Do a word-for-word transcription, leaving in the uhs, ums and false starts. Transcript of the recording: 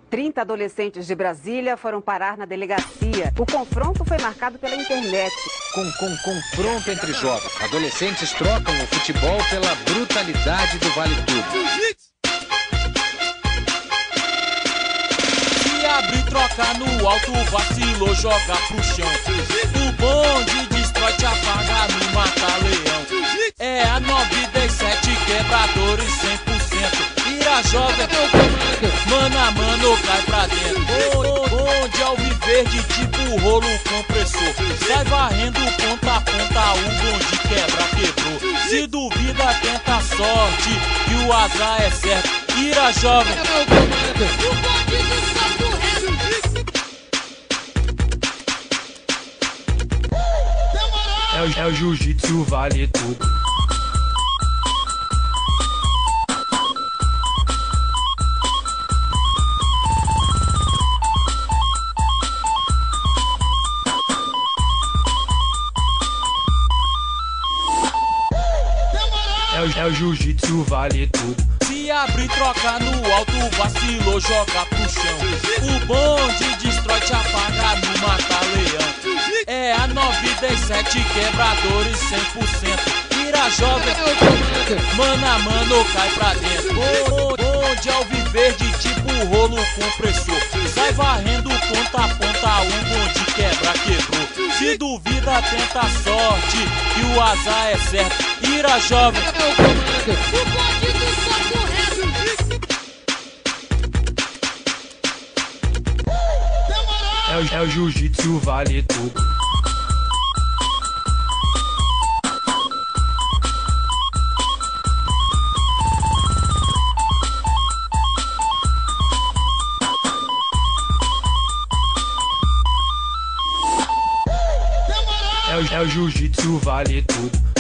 trinta adolescentes de Brasília foram parar na delegacia. O confronto foi marcado pela internet. Com, com confronto entre jovens, adolescentes trocam o futebol pela brutalidade do Vale Tudo. Se abrir, troca no alto, vacilou, joga pro chão. O bonde destrói, te apaga no mata-leão. É a noventa e sete, quebradores cem por cento. Vira jovem, mano a mano, cai pra dentro. Onde ao viver de tipo rolo compressor. Sai varrendo ponta a ponta, o bonde quebra, quebrou. Se duvida, tenta a sorte, que o azar é certo. Vira jovem, o bonde do salto reto. É o, é o jiu-jitsu, vale tudo. É o, é o jiu-jitsu, vale tudo. Se abrir, troca no alto, vacilou, joga pro chão. O bonde destrói, te apaga no mata-leão. É a noventa e sete, quebradores cem por cento. Vira jovem, mano a mano, cai pra dentro. Onde ao viver de tipo rolo compressor. Sai varrendo ponta a ponta, o bonde quebra, quebrou. Se duvida, tenta a sorte, que o azar é certo. Vira jovem, o bonde do salto reto. É o, é o jiu-jitsu, vale tudo. É o, é o jiu-jitsu, vale tudo.